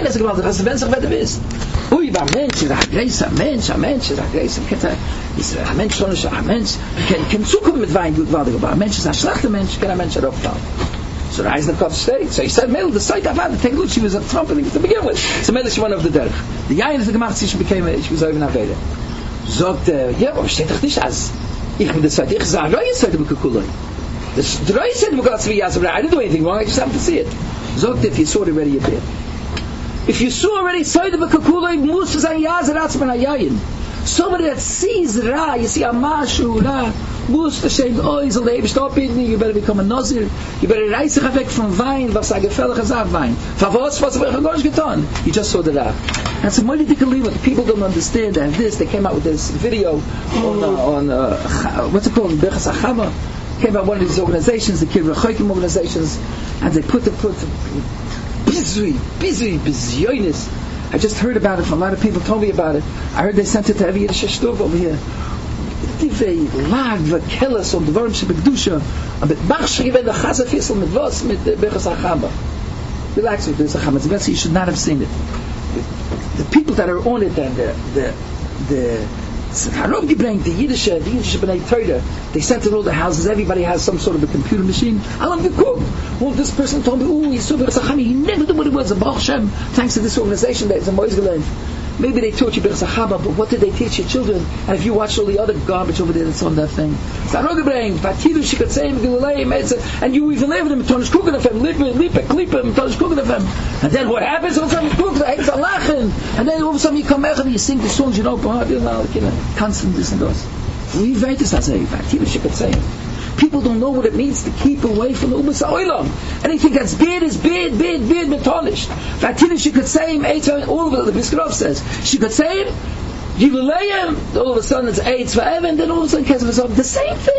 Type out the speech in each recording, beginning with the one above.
Nein, das gewalt, das wenn sich wer du bist. Ui, war Mensch, ist ein Mensch, ein Mensch, ist ein Mensch, schon ist ein Mensch, kann zukommen mit Wein, gut war ein Mensch ist ein schlechter Mensch, kann ein Mensch aufbauen. So Eisenkopf steht. So he said, Mel, the site of Adam, take a look, she was a trumpeting to begin with. So Mel, she went over the derech. The Yain is the gemacht, she was over nach Weder. Sagt, ja, aber steht doch nicht als, ich bin der Zeit, ich sage, Roi ist heute mit Kukuloi. The Roi said, I didn't do anything wrong, I just happened to see it. Sagt, if you saw it already, you did. If you saw already, Side of Kukuloi, muss es ein Yazer, als man ein Yain. Somebody that sees Ra, you see a Mashu, Ra, muss Hashem, is a Leben, stop eating, you better become a Nazir, you better reise dich weg from Wein, was a gefälliger Sache Wein. Was habe ich gar nicht getan? You just saw the Ra. That's a politically what people don't understand, and they came out with this video on what's it called, Bechas Achama, came out one of these organizations, the Kibbutz Chokim organizations, and they put busy, I just heard about it from a lot of people told me about it. I heard they sent it to every Yiddish Shtub over here. Divei lag v'keles und dvarim shebekdusha und mit machshri ben the chazaf yisel mit vos mit bechas achama. Relax with this achama. It's best you should not have seen it. The people that are on it and the Harov gebrengt, the Yiddish B'nai Torah, they sent it all the houses, everybody has some sort of a computer machine. Alam Gekub. Well, this person told me, he saw B'chas Achama, he never knew what it was, a Baruch Shem, thanks to this organization that is a Moiz Gelen. Maybe they taught you B'chas Achama, but what did they teach your children? And if you watch all the other garbage over there that's on that thing, Harov gebrengt, Batidu Shikatseim, Giluleim, and you even live in them, Tonish Kugan of him, Lipa, Klipa, Tonish Kugan of him. And then what happens? All of a sudden you cook, the lachen, and then all of a sudden you come back and you sing the songs, you know, constant this and those. We write this as a people don't know what it means to keep away from the Umas Ha'olam. Anything that's bad is bad, metonished. Vatila she could say all of it, the Biskrov says, she could say Yiluleim, all of a sudden it's Eitz Va'ev, and then all of a sudden Kesef the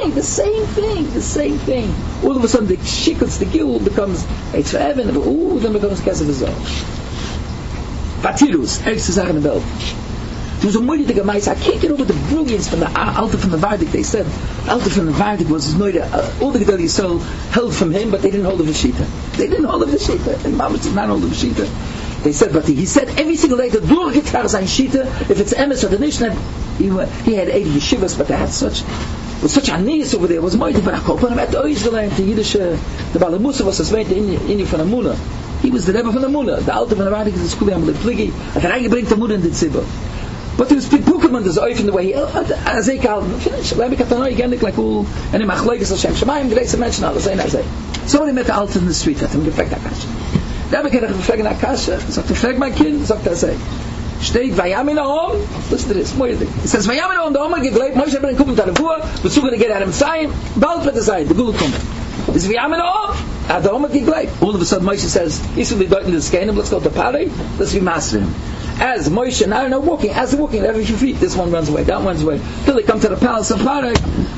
same thing. All of a sudden the Shikuts, the Gil becomes Eitz Va'ev, and then becomes Kesef V'zov. Vatilus, Eitz V'zach in the belt. There was a moeilijke gemeis. I can't get over the brilliance from the Alter from the Vardik. They said Alter from the Vardik was all the Gedali Yisrael held from him, but they didn't hold of the Shita. And Mamash did not hold of the Shita. They said, but he said every single day, the Durgitar sein Shita, if it's Emes or the Nishna, he had 80 yeshivas, but they had such aniyas over there. It was moeilijk, but I called him at the Oizgeland, the Yiddish, the Balamusa was the Inni from Amuna. He was the Rebbe from Amuna. The Alter from the Vardik is the Skuli Amalek Pligi. I can bring the Amuna in the Tzibah. But there was big Pokemon that's oif in the way. As I call finish. Let me cut the noise again, like all any machloikas Hashem Shemaim. The Reis mentioned all the same as I. Somebody met the Alter in the street. That him gefragt Akasha. Da began to gefragt Akasha. Sagt to frag my kind. Sagt say. Steht Vayamin Ahom. Listen to this. Moire thing. It says Vayamin Ahom. The Omer gegleibt. Moshe ben Kuppen Talevua. We're going to get at him. Sayim. Bald with the side. The Gulu Kuppen. This Vayamin Ahom. The Omer gegleibt. All of a sudden Moshe says, "Isuli doit in the skenim. Let's go to Pari. Let's be master him." As Moshe and Aaron are walking, every few feet, this one runs away, that runs away, till they come to the palace of Parak,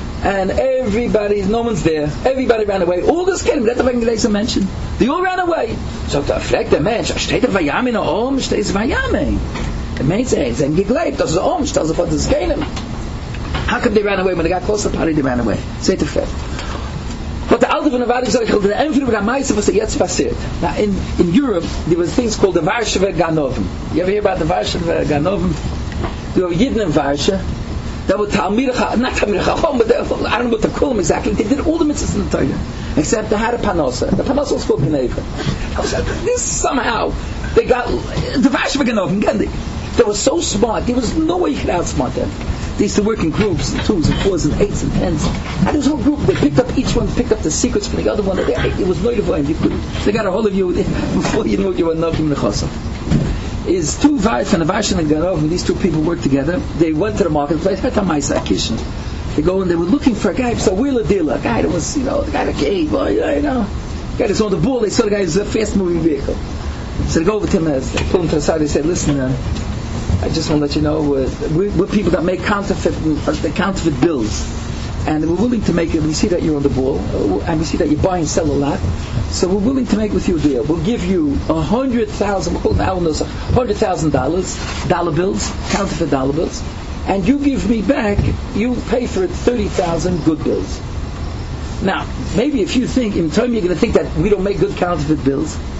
and no one's there. Everybody ran away. All this came. That's the Evangelist mentioned. They all ran away. So to affect the man, steht der Vayam in der Om, steht Vayam. The man says, "Zem gegleibt, das ist Om, stellt sich vor das Keinem." How come they ran away when they got close to Parak? They ran away. Say to fact. But the Alter von der Vardik sagt, the Empfehlung der Meise, was jetzt passiert. Now, in Europe, there was things called the Varshavah Ganoven. You ever hear about the Varshavah Ganoven? There were Yidden in Varsha. They were not Talmidei Chacham, but I don't know what to call them exactly. They did all the mitzvahs in the Torah, except they had a panosa. The panosa was called Gneva. This somehow, they got the Varshavah Ganoven. They were so smart. There was no way you could outsmart them. They used to work in groups, and 2s and 4s and 8s and 10s. And there was a whole group. They picked up, each one picked up the secrets from the other one. It was notified. They got a hold of you before you knew you were not in the chasam. Is two Vayt and the Varshan and Ganov, and these two people worked together. They went to the marketplace. They go and they were looking for a guy, a wheeler dealer, a guy that was, the guy that gave, the guy that's on the bull. They saw the guy was a fast-moving vehicle. So they go over to him, they pull him to the side. They said, "Listen, I just want to let you know we're people that make counterfeit bills, and we're willing to make it. We see that you're on the ball, and we see that you buy and sell a lot, so we're willing to make with you a deal. We'll give you $100,000. We'll call them $100,000 dollar bills, counterfeit dollar bills, and you give me back. You pay for it 30,000 good bills. Now, maybe if you think in time you're going to think that we don't make good counterfeit bills."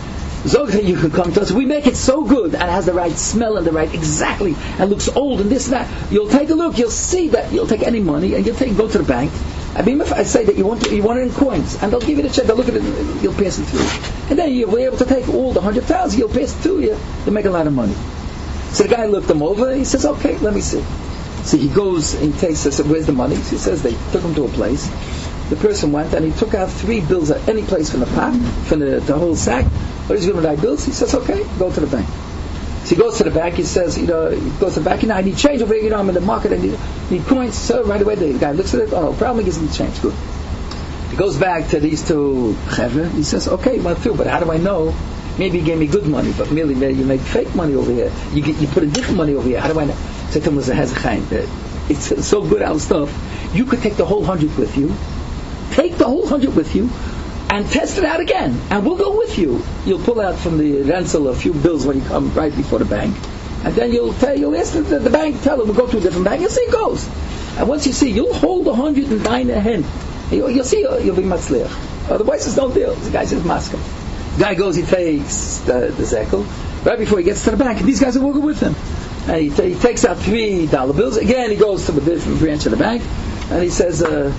Zog, you can come to us. We make it so good and it has the right smell and the right exactly and looks old and this and that. You'll take a look. You'll see that you'll take any money and go to the bank. I mean, if I say that you want it in coins, and they'll give you the check. They'll look at it. You'll pass it through, and then you'll be able to take all the 100,000. You'll pass it through. You'll make a lot of money. So the guy looked them over. He says, "Okay, let me see." So he goes and he takes. I said, "Where's the money?" He says they took him to a place. The person went and he took out 3 bills at any place from the pot, from the whole sack. But he's going to buy bills. He says, "Okay, go to the bank." So he goes to the bank. He says, he goes to the bank. I need change over here. I'm in the market. I need coins. So right away the guy looks at it. Oh, no problem. He gives him the change. Good. He goes back to these 2 chevra. He says, "Okay, went through, but how do I know? Maybe you gave me good money, but maybe you make fake money over here. You put in different money over here. How do I know?" So to him was a hezchaim. It's so good our stuff. You could take the whole 100 with you. Take the whole 100 with you. And test it out again, and we'll go with you. You'll pull out from the rental a few bills when you come right before the bank, and then you'll ask the bank, tell them we'll go to a different bank. You'll see it goes, and once you see, you'll hold 109 a hand. You'll see you'll be matzliach. Otherwise, it's no deal. The guy says maskam. Guy goes, he takes the zekel right before he gets to the bank, and these guys are working with him. And he takes out $3 bills. Again, he goes to a different branch of the bank, and he says.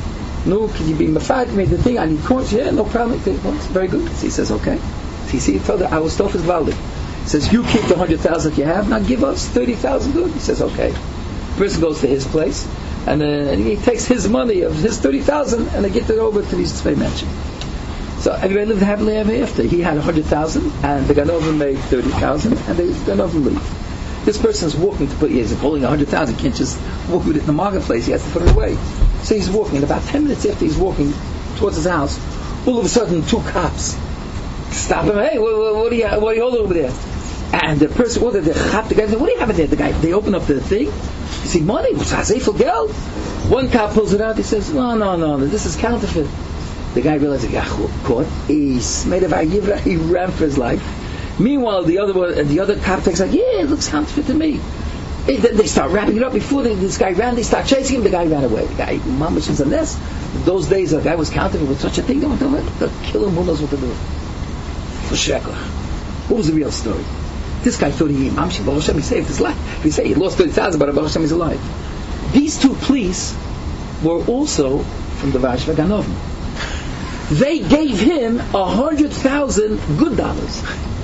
No, can you be mafad? Made the thing. I need coins. Yeah, no problem. Take coins. Very good. So he says, okay. So you see, he told her, our stuff is valid. He says, you keep the 100,000 you have. Now give us 30,000. Good. He says, okay. The person goes to his place, and he takes his money of his 30,000, and they get it over to these Tzvei mentioned. So everybody lived happily ever after. He had 100,000, and the Ganoven made 30,000, and the Ganoven leave. This person's walking to put. He's holding 100,000. He can't just walk with it in the marketplace. He has to put it away. So he's walking. About 10 minutes after he's walking towards his house, all of a sudden 2 cops stop him. Hey, what are you holding over there? And the person, the guy said, "What do you have in there?" The guy, they open up the thing. You see money. What's that? Geld? One cop pulls it out. He says, "No, this is counterfeit." The guy realized he got caught. He's made of Agivra. He ran for his life. Meanwhile, the other cop takes like, "Yeah, it looks counterfeit to me." They start wrapping it up. Before this guy ran, they start chasing him. The guy ran away. The guy, mamash is a nest. Those days, a guy was counterfeit with such a thing. They went to kill him. Who knows what to do? For shekel. What was the real story? This guy thought he saved his life. He said he lost 30,000, but Baruch Hashem he's alive. These 2 police were also from the Vash Vaganovim. They gave him 100,000 good dollars.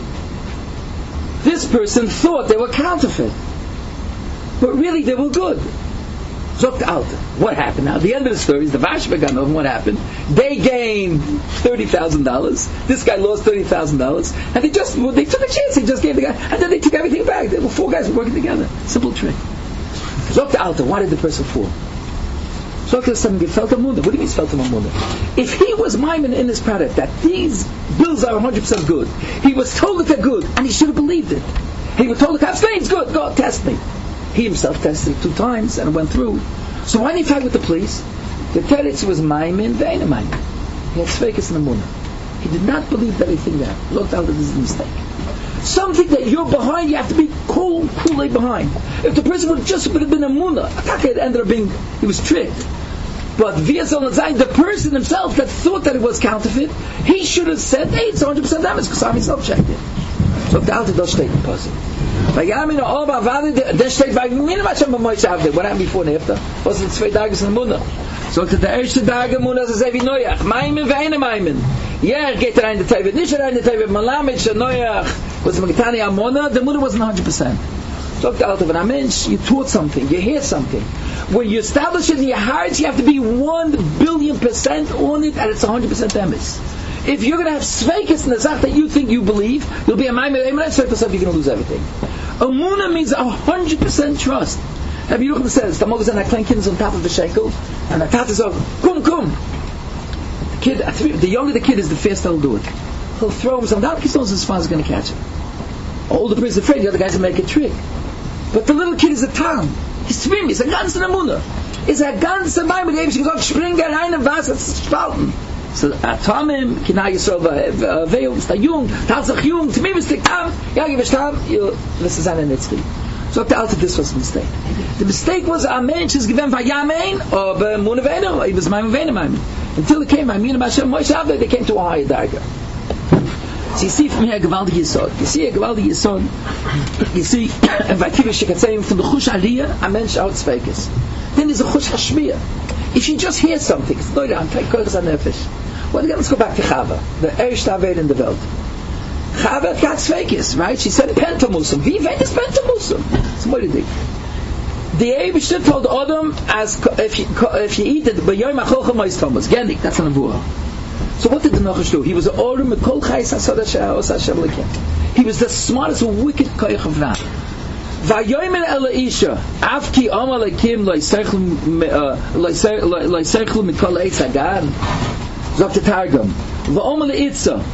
This person thought they were counterfeit, but really they were good. Zokt out. What happened now? The end of the story is the Vash Vaganovim. What happened? They gained $30,000. This guy lost $30,000, and they took a chance. They just gave the guy, and then they took everything back. There were 4 guys working together. Simple trick. Zokt out. Why did the person fall? Zokt out. Gefelt Amuna. What do you mean Gefelt Amuna? If he was miming in his product that these bills are 100% good, he was told that they're good, and he should have believed it. He was told the cops, "It's good. Go test me." He himself tested it 2 times and went through. So why did he fight with the police? The teretz was maimin, ve'ena maimin. He had tzveikus in the munah. He did not believe everything that. Looked out that this is a mistake. Something that you're behind, you have to be coolly behind. If the person would have been a munah, it ended up being, he was tricked. But via Zolazai, the person himself that thought that it was counterfeit, he should have said, "Hey, it's 100% damage," because I himself checked it. So the Alter does state the puzzle. What happened before and after? Was it 2 dages in the Munah? So the erste Dage Munah is wie Noach. Maimen ve'ene Maimen. Yeah, geht rein in the Tevet. Nicht rein in the Tevet. Malamed she Noach was Magtani Amona. The Munah wasn't 100%. So the Alter, when a mensch, you taught something, you hear something. When you establish it in your heart, you have to be 1,000,000,000% on it, and it's 100% emes. If you're going to have sveikus in the zach that you think you believe, you'll be a maimed emunah, sveikus, you're going to lose everything. Emunah means 100% trust. Rabbi Yochanan says, the Mogen and klein kids on top of the shekel, and the tat is over, come. The younger the kid is, the faster he'll do it. He'll throw himself down, because he knows his father's going to catch him. Older person is afraid, the other guys will make a trick. But the little kid is a tam. He's zwim, he's a ganz in Emunah. He's a ganz in Maimed, he's gesagt, spring rein in Wasser, es ist spalten. So Atomim, Kina Yisrael Ve'um, ist jung, Tatzach jung, Tmim ist Tam, ja, you Tam, this is an Nitzri. So the Alter, this was a mistake. The mistake was a mensch is given by Yamein, or Munah Ve'enu, he was Maimed Ve'enu Maimed. Until it came by Mina Hashem Moshe Avdei, they came to a higher Darga. So you see from here a gewaltige Yesod. You see a gewaltige Yesod. You see, by Kiddush Shekatzayim, from the Chush Aliyah, a mensch outspeakers. Then there's a Chush Hashmiyah. If you just hear something, it's no doubt, take Kodesh HaNefesh. Well, again, let's go back to Chava, the Ershta Aved in the Welt. Chava got Tzveikis, right? She said Pentamusum. Wie weit is Pentamusum? It's more than the Eibishter told Adam, as if you eat it, B'yoyim HaCholcha Mois Thomas. Gendik, that's an Avuah. So what did the Nochash do? He was the Orim Mikol Chayis HaSod Hashem Lekim. He was the smartest, wicked Koyach of Ram. Vayoyim El Isha, Avki Oma Lekim Loiseichlu Mikol Eitz Hagan. Sagt der Targum. Va'oma Leitza.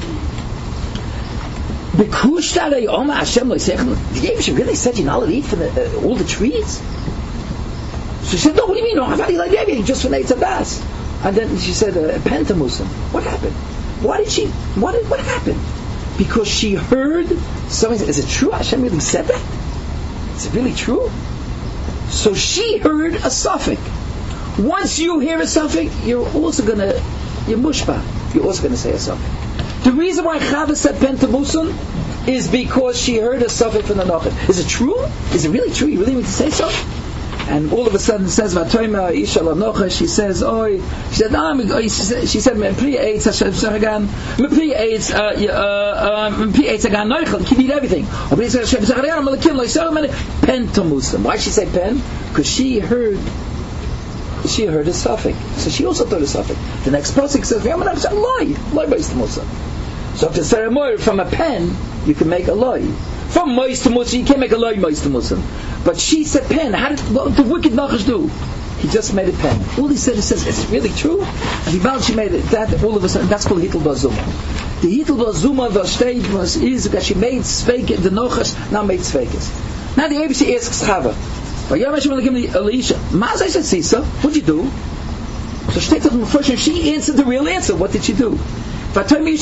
Bekushta Le'oma Hashem Loiseichlu. The Yevishim really said you're not allowed to eat from all the trees? So she said, no, what do you mean? No, I've already like just for Eitz Hagas. And then she said, Pentamusum. What happened? What happened? Because she heard somebody said, is it true? Hashem really said that? Is it really true? So she heard a suffix. Once you hear a suffix, you're also going to, you're mushba. You're also going to say a suffix. The reason why Chava said Pentamusum is because she heard a suffix from the Nochad. Is it true? Is it really true? You really mean to say so? And all of a sudden it says Vatoima Isha Lanocha. She says, "Oi." She said, "No." She said, "Me pri eitz Hashem Zagan. Me pri eitz Hagan Noichel. Can eat everything." But he said, "Hashem Zagan. Me lekim loisel mene Pentamusum." Why she say pen? Because she heard a suffix. So she also thought a suffix. The next pasuk says, "Loy based Musa." So if it's from a pen, you can make a loy. From moist to Musa, you can't make a loy moist to Musa. But she said pen. What did the wicked Nachash do? He just made a pen. All he said, is it really true? And he found she made it. That all of a sudden, that's called Hitl Bazuma. The Hitl Bazuma is that she made Sveik, the Nachash now made Sveikis. Now the ABC asks Chava, what'd you do? So she answered the real answer. What did she do? What was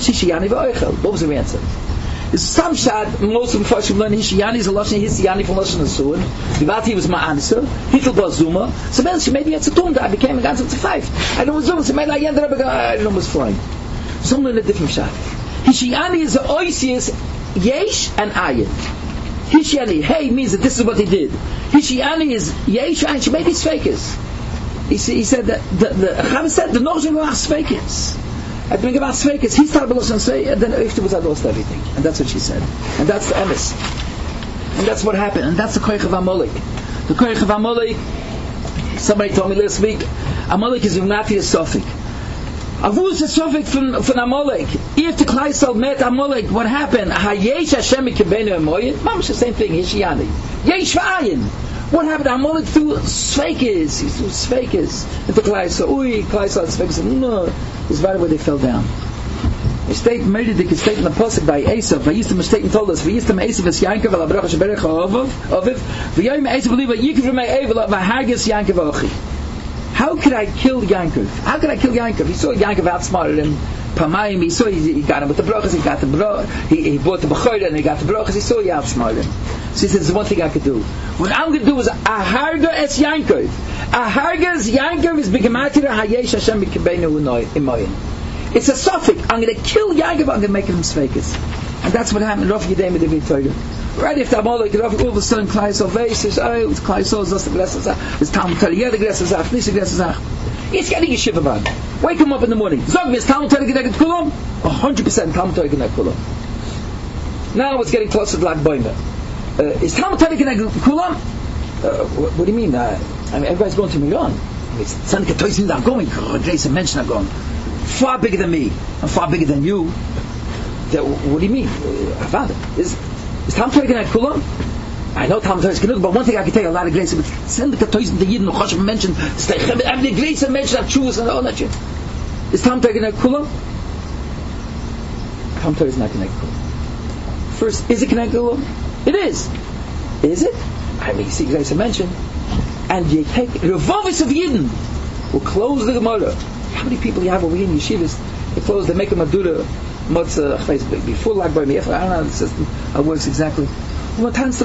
her answer? Some shad, most of the first learn Hishiyani is a Lashon Hishiyani from Lashon Asuin. Vivati was my answer. Hitl Bazuma. So then she made me a Tzatum. I became a Gans of 5. I don't know Zuma. So made I ended up. I don't know what's flying. Some learn a different shad. Hishiyani is the Oisius Yesh and Ayin. Hishiyani, hey, means that this is what he did. Hishiyani is Yesh and she made his fakers. He said that the Chavis said the Nochim were fakers. At the about Sveikas, he started to say, and then afterwards I lost everything. And that's what she said. And that's the emes. And that's what happened. And that's the Koyach of Amalek. The Koyach of Amalek, somebody told me last week, Amalek is Unati a Sofik. Avu is a Sofik from Amalek. If the Klaisal met Amalek, what happened? Hayesh Hashem Kibenu Emoyin? Mamash the same thing, Hishiyani. Yesh V'ayin. What happened? Amalek threw Sveikas. He threw Sveikas into Klaisal. Klaisal Sveikas. No. Is right where they fell down. A state murdered the state in the pasuk by Esav. Vayistam mistake told us Vayistam Esav es Yankov al Abrach Sheberech Ha'ovav Vayayim Esav believe Yikov from my Evel Vahagas Yankov Ochi. How could I kill Yankov? How could I kill Yankov? He saw Yankov outsmarted him. Pamayim. He saw he got him with the brachas. He got the brach. He bought the bechayda and he got the brachas. He saw he outsmarted him. So he said, "There's one thing I could do. What I'm going to do is Aharga es Yankov. Aharga's Yankov is Bigamatira Hayesh Hashem B'Kibenu Imoyin. It's a suffix. I'm going to kill Yankov. I'm going to make him Sveikis." And that's what happened. Rav Yedei Medivit Torah. Right after Amalek, all of a sudden Klaisel says, "Oh, it's Klaisel. It's the Gresazach. It's Talmud Torah. Yeah, the Gresazach. This Gresazach." He's getting a shiva man. Wake him up in the morning. Zog me, is Talmud Torah Gedeket Kulam? 100% Talmud Torah Gedeket Kulam. Now it's getting closer to Lag Boimer. Is Talmud Torah Gedeket Kulam? What do you mean? Everybody's going to Milan. It's Tzaddik HaToisim are going. Jason mentioned are going. Far bigger than me. And far bigger than you. What do you mean? Avada. Is Talmud Torah Gedeket Kulam? I know Talmud Torah is genug, but one thing I can tell you, a lot of grace, but Tzaddik HaToisim, the Yidden, Choshev mentioned, every grace mentioned, Chuvas and all that shit. Is Talmud Torah Gedeket Kulam? Talmud Torah is not Gedeket Kulam. First, is it Gedeket Kulam? It is. Is it? I mean, you see, grace mentioned. And you take Revovis of Yidden will close the Gemara. How many people you have over here in yeshivas? They close, they make a Madura Motzah before Lag Boimer. I don't know how the system how it works exactly. It's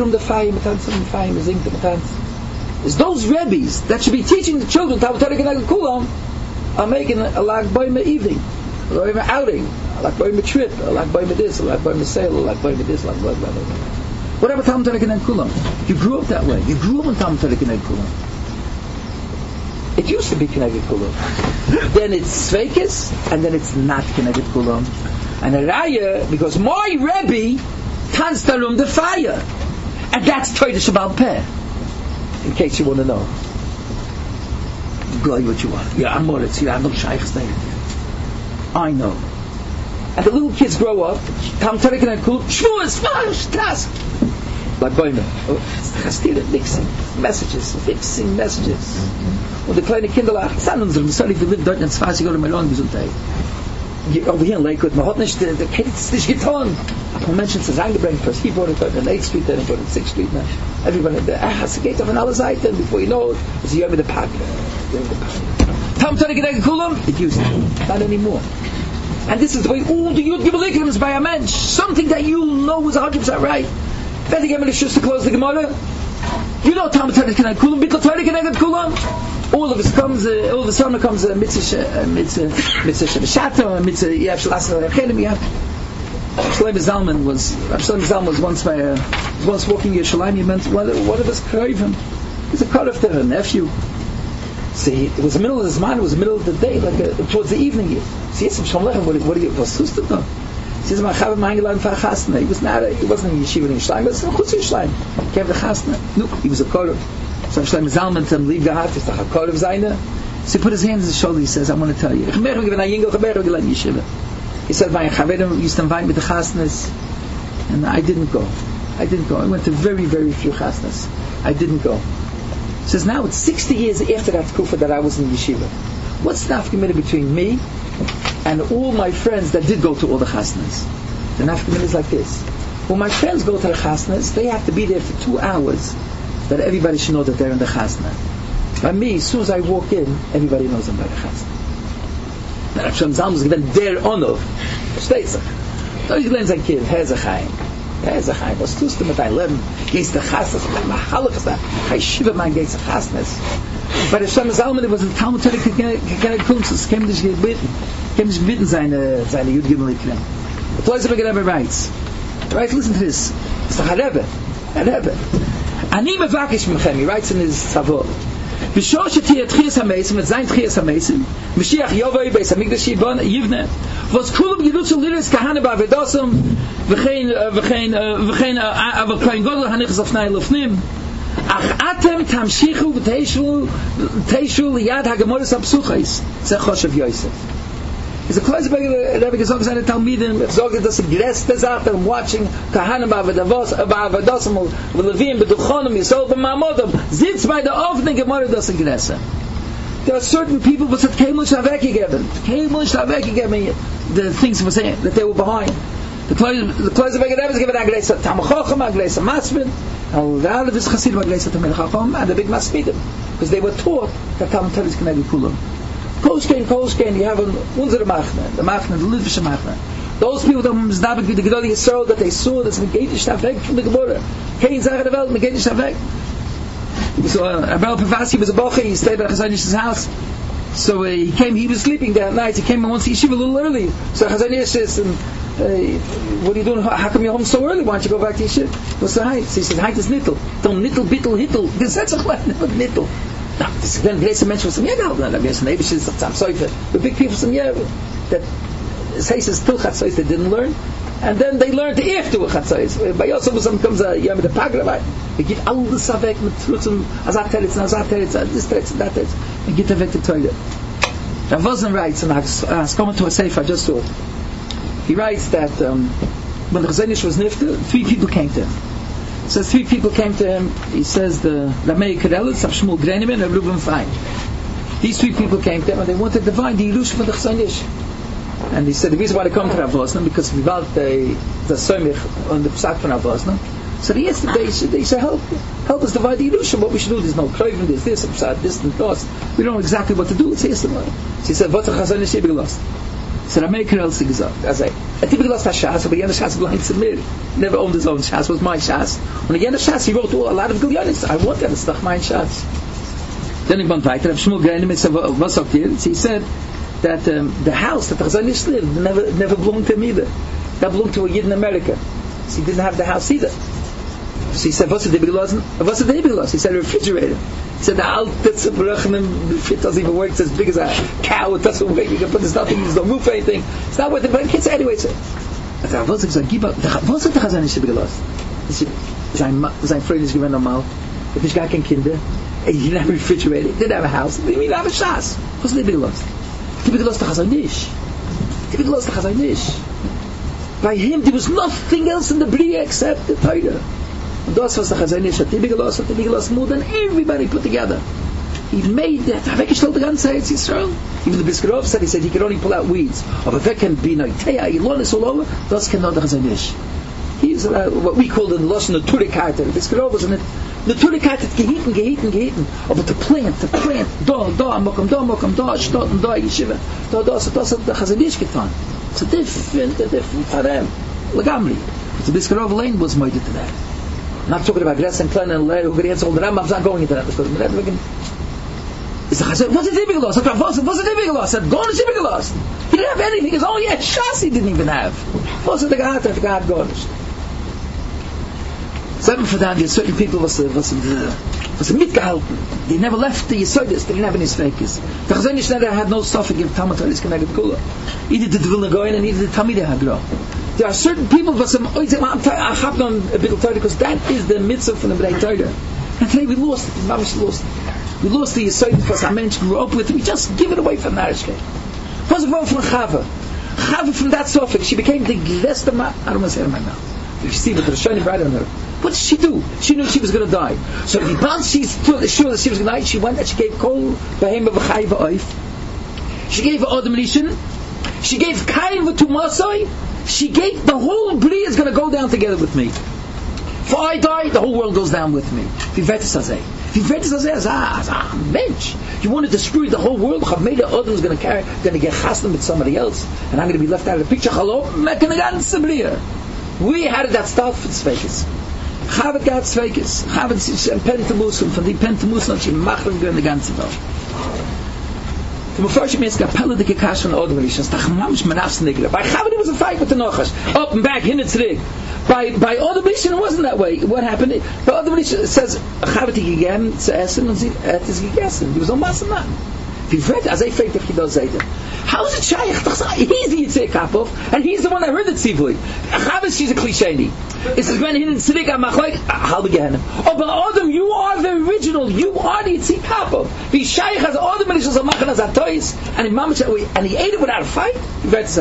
those Rebbes that should be teaching the children Talmud Torah Gedeket Kulam are making a Lag Boimer evening, or even outing. like boy with trip, like boy with this, like boy with sale, like boy with this, like blah blah blah. Whatever Talmud Torah K'neged Kulam. You grew up that way. You grew up in Talmud Torah K'neged Kulam. It used to be K'neged Kulam. Then it's Sveikis, and then it's not K'neged Kulam. And a Raya, because my Rebbe can't room the fire. And that's Torah Shabbal Peh. In case you want to know. Go what you want. Yeah, I'm Moritz. Yeah, I'm not Shaykh's name. I know. And the little kids grow up. Talmud Torah K'neged Kulam. Shmuas, Shtas. Like Boimer. Mixing messages. Und die kleine Kinder lachen. Es sind unsere, sorry, wir leben dort in 20 Jahren Melon Gesundheit. Over here in Lakewood, man hat nicht, der Kind ist nicht getan. Und Menschen sind reingebringt, first he brought it in 8th Street, then he brought it in 6th Street. Now. Everybody, es geht auf alle Seiten, before you know it, it's here with the pack. Talmud Torah K'neged Kulam, it used to. Not anymore. And this is the way all the Yud Gimel is by a mensch. Something that you know is 100% right. Better get me the shoes to close the Gemara. You know Talmud Torah K'neged Kulam, Bittul Torah K'neged Kulam. All of a sudden comes a mitzvah Shabbat, a mitzvah Yev Shalasal Echelim. Shlomo Zalman was once walking Yerushalayim. He meant one of his Kravim. He's a Karav to her nephew. See, it was the middle of his mind. It was the middle of the day, towards the evening. See, yes, what do you? Was tust du da? He says, "My Chaver eingeladen for a chasna." He wasn't in yeshiva in Yerushalayim. He was in Yerushalayim. He came to chasna. No, he was a Karav. So Shlomo Zalman to him, leave the heart, is the Hakor of Zayna. So he put his hands on his shoulder, he says, I want to tell you. He said, my Chaverim used to invite me to Chasnas, and I didn't go. I went to very, very few Chasnas. I didn't go. He says, now it's 60 years after that Kufa that I was in yeshiva. What's the nafkamina between me and all my friends that did go to all the Chasnas? The nafkamina is like this. When my friends go to the Chasnas, they have to be there for 2 hours. That everybody should know that they're in the chasna. By me, as soon as I walk in, everybody knows I'm by the chasna. Now, Rav Shalom Zalman was given der honor. Versteht sich? Da ist gleich sein Kind, Herr Zachaim. Was tust du mit deinem Leben? Gehst du chasnas? Machalach ist da. Chayeshiva man geht zu chasnas. Bei Rav Shalom Zalman, was ein Talmud Torah K'neged Kulam, es käme nicht gebeten, seine Yud Gimel Ikrim. But Loiser Rebbe writes, listen to this. It's the Rebbe. Ani mevakish mechem, he writes in his Savor. B'shor shetiyah tchias hamesim, et zayin tchias hamesim, Mashiach Yovei beis hamikdash yivne, v'os kulam yilutzu liris kahane ba'avedosam, v'chein aval kohen godel hanichas afnai lufnim, ach atem tamshichu v'teishu liyad hagamoris ha'psuchais, zeh choshev Yosef. Is a Kreuzberger Rebbe gesagt, seine Talmidim, gesagt, dass die größte Sache, watching Kahanim ba'avadosim, v'levim, b'duchonim, yisol b'ma'amodom, sitzt bei der offenen Gemara, das ist größer. There are certain people who said, Keimush weggegeben, the things that they were behind. The Kreuzberger Rebbe is given a größer Tamachochem, a größer Masmid, and all of his Chassidim, a größer Tamil Chachom, and a big Masmidim, because they were taught that Talmud Torah is K'neged Kulam. Kolshkein, you have unsere Machne, the Litvische Machne. Those people that Mzdabek with the Gedoli Yisrael, that they saw, that man geht nicht weg from the Gemara. Kein Sache der Welt, man geht nicht weg. So, Abel Pavasi was a boche, he stayed at Chazonish's house. So he was sleeping that night, he came and went to yeshiva a little early. So Chazonish says, what are you doing? How come you're home so early? Why don't you go back to yeshiva? What's the height? So he said, height is nittel. Don't nittel, bittel, hittel. Gesetzlich, never nittel. Now, this is when great mention was some the big people some that says still chatzos they didn't learn, and then they learned after chatzos. By Yosef comes a yom the pagrabai. They get all the savek with trutzum azat teretz, this teretz, that teretz, and get avek to toilet. Rav Wosner writes, and I was coming to a sefer I just saw it. He writes that when the Chazonish was nifter, 3 people came to him. So 3 people came to him. He says the Ramei Karelis, Rav Shmuel Greneman, and Reuben Fein. These 3 people came to him and they wanted to divine the Yerush for the Chazonish. And he said the reason why they come to Rav Wosner because we bought the Somich on the Psak from Rav Wosner. So they said help us divide the Yerush. What we should do? There's no Kroven, there's this and that. We don't know exactly what to do. So he said, "What's a Chazonish be lost?" So Ramei Karelis gesagt, I think we lost our Shas, but the other Shas belonged to me. Never owned his own Shas, was my Shas. On the end of Shas, he wrote a lot of Gilyonis. I want that, it's not my Shas. Then he went weiter, Rav Shmuel Greneman said, was sagt ihr? He said, that the house that the Chazon Ish lived never belonged to him either. That belonged to a Yid in America. So he didn't have the house either. So he said, what's the Debigelos? He said, a refrigerator. He said, the fit doesn't even work. It's as big as a cow. It doesn't work. You can put there's nothing. There's no roof or anything. It's not worth it. But kids, anyway, so I said, was ist der Chazon Ish Debigelos? Sein Freund ist gewesen normal. Er hat nicht gar keine Kinder. He didn't have a refrigerator. He didn't have a house. He didn't have a shas. What's the Debigelos? Debigelos the Chazon Ish. Debigelos the Chazon Ish. By him, there was nothing else in the Bria except the Torah. And das was the Chazon Ish. Debigelos more than everybody put together. He made that. Weggestellt the ganze Eretz Yisrael. Even the Biskarov said, he could only pull out weeds. Aber wer can be Noitea, Ilonis all over, das can not the Chazon Ish. He's what we call in Lashon Naturikater. Biskarov was in it. Naturikater gehitten. Aber to plant, da, mokam, shtot, da, yeshiva. Da, das hat the Chazon Ish getan. It's a different Parem. Lagamri. But the Biskarov lane was made to that. I'm not talking about Gress and Klen and Leir who gets all the Rambam. I'm not going into that because it's the Chazon. What's the Debigelos? What's the Debigelos? I said, go to Debigelos. He didn't have anything. He goes, oh yeah, Shas he didn't even have. What's the God Gonish? Certain for that, certain people was mitgehalten. They never left the Yesodis. They didn't have any Sveikis. The Chazon Ish never had no stuff to give Talmud Torah connected Kula. Either the Vilna Goyen and either the Talmidei Hagro. There are certain people who say, I have done a bit of Torah because that is the mitzvah from the Bnei Torah. And today we lost it. We lost it. We lost the Yesodis because our mensch grew up with it. We just give it away from Narishke. What's the wrong from Chava? Chava from that suffix, she became the Glester. I don't want to say it in my mouth. If you see with the shiny bright on her. What did she do? She knew she was going to die. So once she's sure that she was going to die, she went and she gave Kol Behema V'chai V'oif. She gave Adam Rishon. She gave Kain V'tumasoi. She gave the whole Bri is going to go down together with me. If I die, the whole world goes down with me. Mensch. You want to destroy the whole world? Maybe Adam is going to get chasna with somebody else, and I'm going to be left out of the picture. We had that start for Tzveikis. Chavet got Tzveikis. Chavet Pentamusim. Von die Pentamusim hat sie machen gehören die ganze Welt. The Mepharshim means Kapella de Kekash von Odom Rishon. Stach mamish menafs nigla. By Chavet it was a fight with the Nochash. Up and back, hin and tzrig. By Odom Rishon it wasn't that way. What happened? By Odom Rishon it says Chavet gegeben zu essen und sie hat es gegessen. He was on Masaman. Wie Fred, as I fake if he does say that. How is it Shaykh? He's the Yitzhak Kapov, and he's the one that heard the Tzivui. Chavis, she's a cliché. It says, when in Tzivik, I'm like, I'll begin. Oh, but Adam, you are the original. You are the Yitzhak Kapov. The Shaykh has Adam, and he says, and he ate it without a fight. Is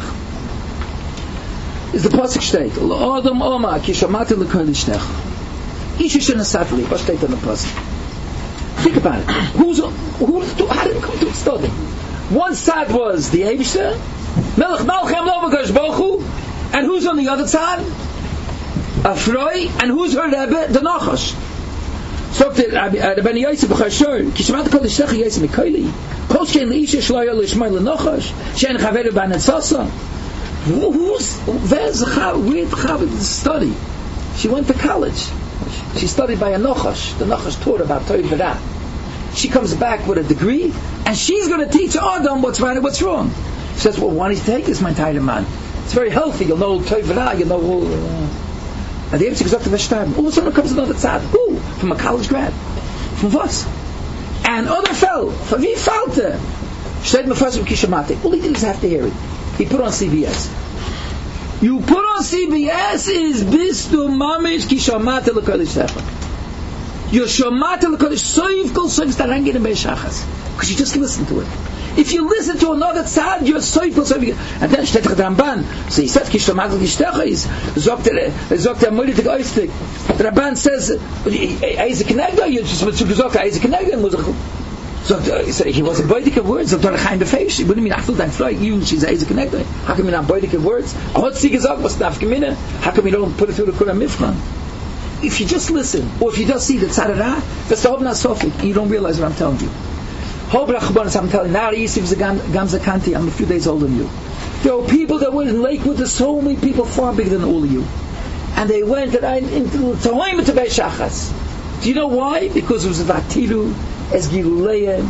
the Pasuk state, Adam Oma, Kishamati L'Kol Ishtech. Isha Shenasatli. What state on the Pasuk? Think about it. How did it come to study? One side was the Eibishter, Melech Malchem Lo B'Kodesh Baruch Hu, and who's on the other side? Afroi, and who's her Rebbe? The Nachash. So the Rebbe Yosef B'Chashor, Kishamat Kol Ishtech Yosef Mikoili, Kol Shein L'Isha Shloya L'Ishmai L'Nachash, Shein Chaveru B'Anetzasa. Where's Chaveru study? She went to college. She studied by a Nachash. The Nachash taught about Torah V'Rah. She comes back with a degree, and she's going to teach Adam what's right and what's wrong. She says, well, why don't you take this, my tiny man? It's very healthy. You'll know Torah V'Rah, you'll know all... And the Eibishter goes up to Veshtabim. All of a sudden comes another tzad. Who? From a college grad. From what? And other fell. From wie falte? Shteit Mepharshim Kishamate. All he did is have to hear it. He put on CBS. You put on CBS is Bistu Mamish Kishamate L'Kol Ishtech. Your Shomata L'Kodesh Soiv Kol Soiv Starangin and Beishachas. Because you just listen to it. If you listen to another tzad, you're Soiv Kol Soiv. And then steht der Ramban. So he said, Kishamata L'Kishtecha is, sagt Moedik Oistik. The Ramban says, Eise Knegda, you just gesagt, Eise Knegda, he was a boidik of words, sagt Chaim Befeish. What do you mean, Achtel dein Freu, you, she's Eise Knegda. How come you not boidik of words? Hot sie gesagt, was darf gemine? How come you don't put it through the Kuram Mifran? If you just listen, or if you just see the tzadara, that's the Hobna Sofik, you don't realize what I'm telling you. Hobra Chabonis, I'm telling you, Nari Yisif Gamza Kanti, I'm a few days older than you. There were people that were in Lakewood, there's so many people far bigger than all of you. And they went into Tahoim to Beishachas. Do you know why? Because it was a Vatiru, as Giluleim,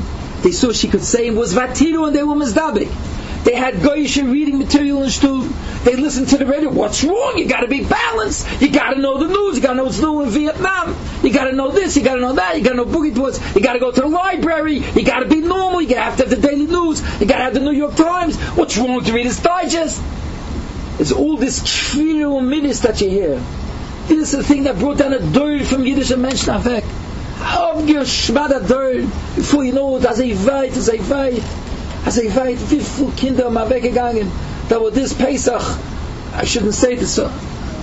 they saw she could say was Vatiru, and they were Mizdabik. They had Goyish reading material in Shtul. They listened to the radio. What's wrong? You got to be balanced. You got to know the news. You got to know what's new in Vietnam. You got to know this. You got to know that. You got to know boogie boards. You got to go to the library. You got to be normal. You have to have the daily news. You got to have the New York Times. What's wrong with the Reader's Digest? It's all this kfiru minis that you hear. This is the thing that brought down a dirt from Yiddish and Mensch Navek. Aufgeschmadert dirt. Before you know it, as a weit. Wie viele Kinder haben weggegangen? Da war this Pesach, I shouldn't say this, in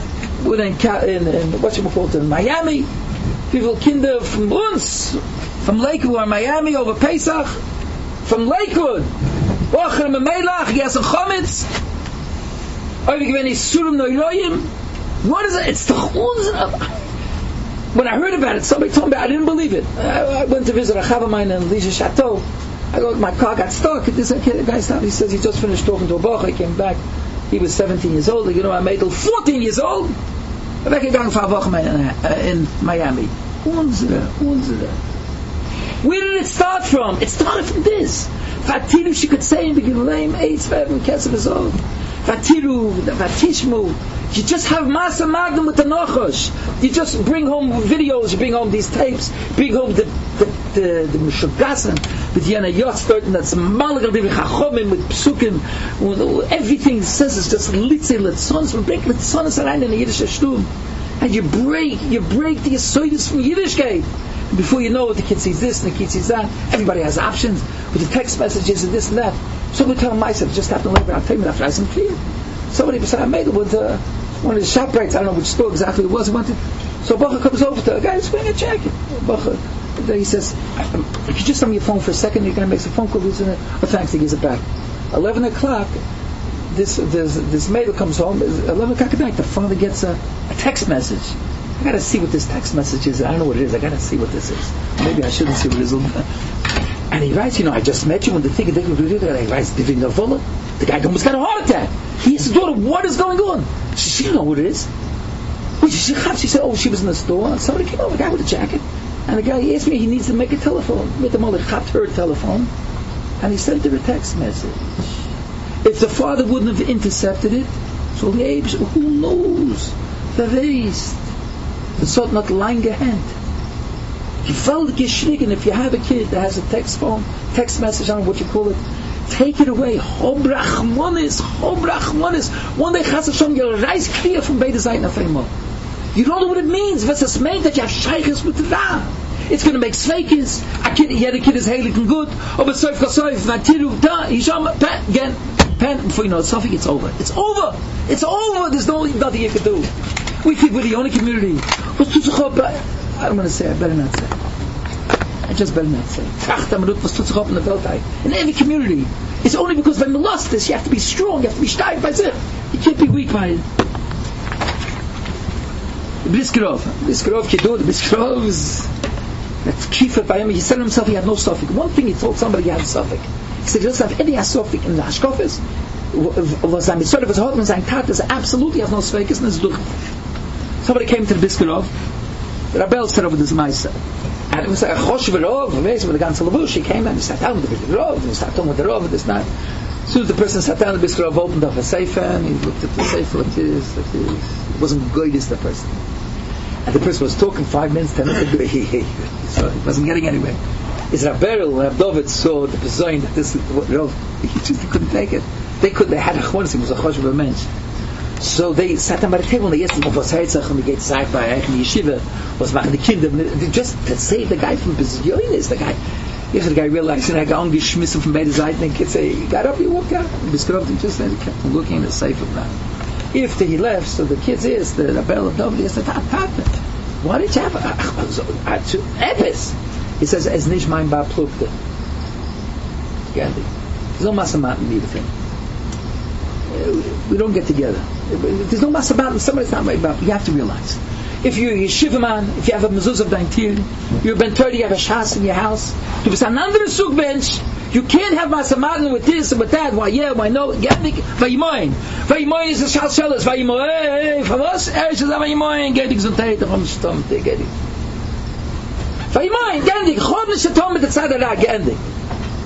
what you call it, in Miami. Wie viele Kinder from uns, from Lakewood or Miami over Pesach, from Lakewood. Wochen im Melach, gegessen Chometz. Wenn ich Surim Neuroyim. What is it? It's the Chuzah. When I heard about it, somebody told me, I didn't believe it. I went to visit a Chav of mine in Ligia Chateau. My car got stuck. This guy stopped. He says he just finished talking to a boch. He came back. He was 17 years old. You know, I made till 14 years old. I'm weggegangen for a woche in Miami. Unsere. Where did it start from? It started from this. Vatiru, she could say in the Gileim, Eitz, Veben, Kesef, Zod. Vatiru, Vatishmu. You just have Masa Magdum with the Nochosh. You just bring home videos, you bring home these tapes, bring home the Meshugasan, with Yana Yotztort, and that's Malagal, with Chachomim, with Psukim, everything says is just Litze, Litzons, we break Litzons around in the Yiddish Shtum, and you break the Yisoidus from Yiddishkeit. Before you know it, the kid sees this and the kid sees that. Everybody has options with the text messages and this and that. So we tell myself, it just happened later. I'll tell you after I some clear. Somebody beside I made it with one of the shop rights. I don't know which store exactly it was. So Bacha comes over to a guy who's wearing a jacket. Bacha, he says, if you just on your phone for a second, you're going to make some phone call. Oh, thanks, he gives it back. 11 o'clock, this maid comes home. 11 o'clock at night, the father gets a text message. I got to see what this text message is. I don't know what it is. I got to see what this is. Maybe I shouldn't see what it is. And he writes, I just met you. When the thing he writes, the guy almost got a heart attack. He said, daughter, what is going on? She didn't know what it is. She said, she was in the store. And somebody came over, a guy with a jacket. And the guy asked me, he needs to make a telephone. With the mother, her telephone. And he sent her a text message. If the father wouldn't have intercepted it, so the apes, who knows? The race. The sort not lying hand. If you have a kid that has a text message, I don't know what you call it, take it away. Hobrachmonis. One day Chas Hashem, you'll rise clear from beide Seiten auf einmal. You don't know what it means. What's this mean that you have shaykhs with the Ra? It's going to make sveikis. A kid is heilig and good. But soif kasoif, vatiru, hisham, again, before you know it's over. It's over. There's nothing you can do. We think we're the only community. I don't want to say. I better not say. I just better not say. In every community, it's only because when you lost this, you have to be strong. You have to be stark by it. You can't be weak by it. Briskerov, Kidud, Briskerov is that's Kiefer by him. He said himself he had no suffix. One thing he told somebody he had a suffix. He said he doesn't have any suffix in the Hashkofis. Was sein Mitzvah, was Hotman, sein Tat, is absolutely has no suffix, and it's durch. Somebody came to the Briskerov. The Rabel said over this Maisa. And it was a Choshverov, with the ganze Lavush. He came and he sat down with the Briskerov, and he sat down with the Rov, and this night. As soon as the person sat down, the Briskerov opened up a sefer, and he looked at the sefer like this. It wasn't good as the person. And the person was talking 5 minutes, 10 minutes, so he wasn't getting anywhere. Is Rabel, Rab David saw the design that this, he just couldn't take it. They had a chwonis, he was a Choshver mensch. So they sat down by the table and they asked him, was Heitzach, and they get Zeit by Eichen Yeshiva, was machen die Kinder, just to save the guy from Bezyonis, the guy. If the guy realized, I got ungeschmissen from beide Seiten, and the kid say, he got up, he walked out. He just kept looking in the safe of that. After he left, so the kids asked, the Rabel of David, he said, Papa, why did you have Epis? He says, es nicht mein Bar Plukte. There's no Masamat in the thing. We don't get together. There's no Masamat, somebody's not right about. You have to realize. If you're a yeshiva man, if you have a mezuzah of dein Tier, you're Ben 30, you have a shas in your house, du bist an anderer Zugbench, you can't have Masamaten with this and with that, why yeah, why no, Vayimoin is a shas shelas, Vayimoin, for us, is a Vayimoin, get gesundheit, am Stomach, get it. Vayimoin, gendig, chod nicht atom mit der Zeit der gendig.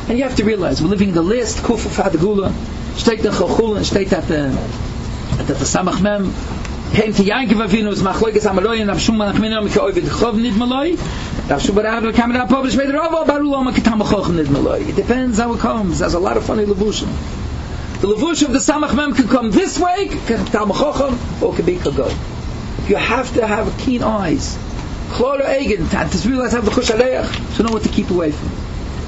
And you have to realize, we're living in the last Kufa Fadagula, steht in Chachula, and steht that the Samach Mem came to Yankiv Avinu, was Machloikes Amaloi, and Avshum Manachminu, Mika Ovid Chov Nid Maloi, Avshum Barab, Kamerah Publish, Made Ravo, Barulom, Kitam Choch Nid Maloi. It depends how it comes. There's a lot of funny levushim. The levush of the Samach Mem can come this way, Kitam Chochom, or can be Kagod. You have to have keen eyes. Chlora Eigen, to realize how the Chush Aleach, to know what to keep away from.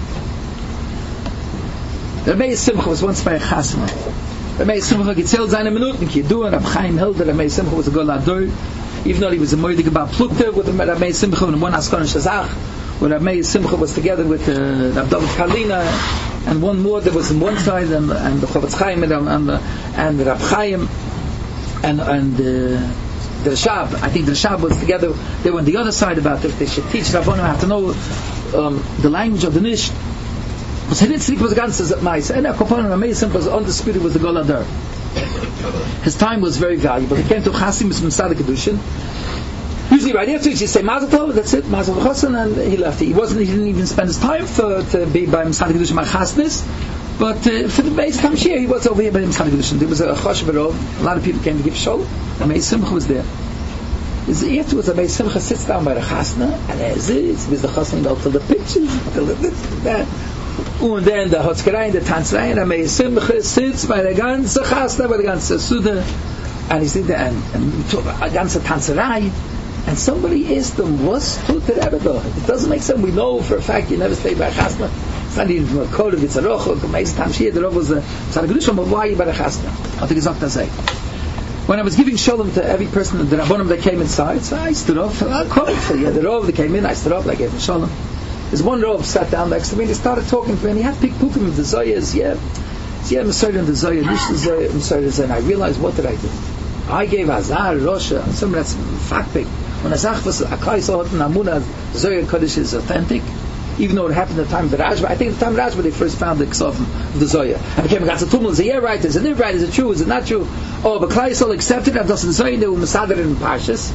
The Rebbe Simcha was once by a chasna. The Rebbe Simcha gezählt seine Minuten, Kiddur, Rab Chaim Hilder, the Rebbe Simcha was a Golador, even though he was a moidig about Plukte, with the Rebbe Simcha in one Askon Shazach, where Rebbe Simcha was together with Rab David Kalina, and one more that was on one side, and the Chavetz Chaim, and Rab Chaim, and the Rashab. I think the Rashab was together, they were on the other side about it. They should teach Rabbanim how to know the language of the Nish. Was Hinitzlik was ganz as mice, and Kopan Amazing was undisputed was the Goladar. His time was very valuable. He came to Chasim with Sadik Kedushin. Usually right after he say Mazel Tov, that's it, Mazel Chosan, and he left. He didn't even spend his time to be by Sadik Kedushin Machasnis, but for the base time here he was over here by Sadik Kedushin. There was a Chosh Barov. A lot of people came to give Sholem. Amazing Simcha was there. Afterwards, the Beis Simcha sits down by the Chasna, and as is, with the Chasna go to the pictures, to the that. And then the Hotzkerein, the Tanzrein, the Beis Simcha sits by the ganze Chasna, by the ganze Suda, and he's there, and a ganze Tanzrein, and somebody asked him, what's tut the Rebbe do? It doesn't make sense. We know for a fact you never stay by a Chasna. It's not even a code of it's a roch, the Meis Tamshir, the Rav was a Tzaddik, but why are you by the Chasna? I think it's not to say. When I was giving Sholem to every person, the Rabbonim that came inside, so I stood up, I'll call it for you. The Rav that came in, I stood up, I gave him Sholem. There's one Rav sat down next to me, and he started talking to me, and he had big pukim of the Zoyas, Masayr and the Zoyah, Nish the Zoyah, Masayr, and I realized, what did I do? I gave Azar, Rosha, and some that's fakpik. When Azach was, Akai saw it in Amuna, Zoyah Kodesh is authentic, even though it happened at the time of the Rajba. I think at the time of the Rajba they first found the Ksov of the Zoyah. And became a Gatzatumel, and say, yeah, right, is it right, is it true, is it not true? Oh, but Klai Yisrael accepted that doesn't Zoyah, they were Masadar in Parshas.